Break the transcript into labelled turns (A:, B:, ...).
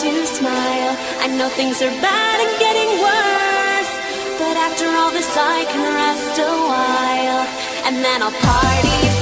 A: to smile. I know things are bad and getting worse, but after all this I can rest a while, and then I'll party